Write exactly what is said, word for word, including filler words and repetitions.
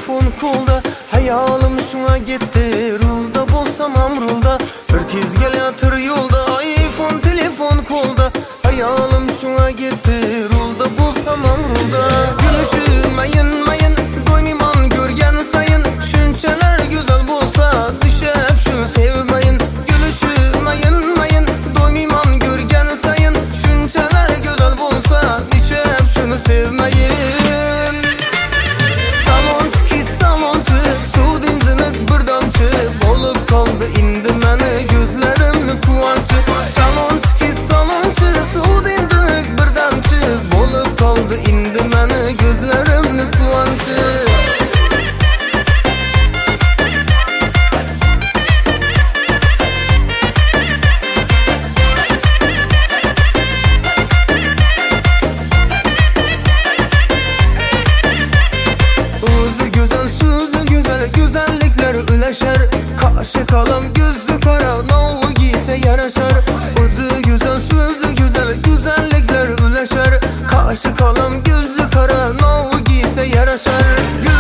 telefon kolda, hayalim şuna gitti. Rulda bolsam amrulda, bir kez gelatır yolda. iPhone telefon kolda, hayalim şuna gitti. Rulda bolsam amrulda. Gülüşü mayın mayın, doymayman görgen sayın. Şunçalar güzel bolsa, düşep şunu sevmeyin. Gülüşü mayın mayın, doymayman görgen sayın. Şunçalar güzel bolsa, düşep şunu sevmeyin. Kaldı indi məni gözlərimni quvonchi. Salonçki salonchi suv dindiq bir damchi. Bo'lib qoldi indi məni gözlərimni quvonchi. O'zi go'zal, so'zi go'zal, go'zalliklar ulaşar. Kaşı kalam gözü kara, novu giyse yaraşar. Özü güzel, sözü güzel, güzellikler ulaşar. Kaşı kalam gözü kara, novu giyse yaraşar.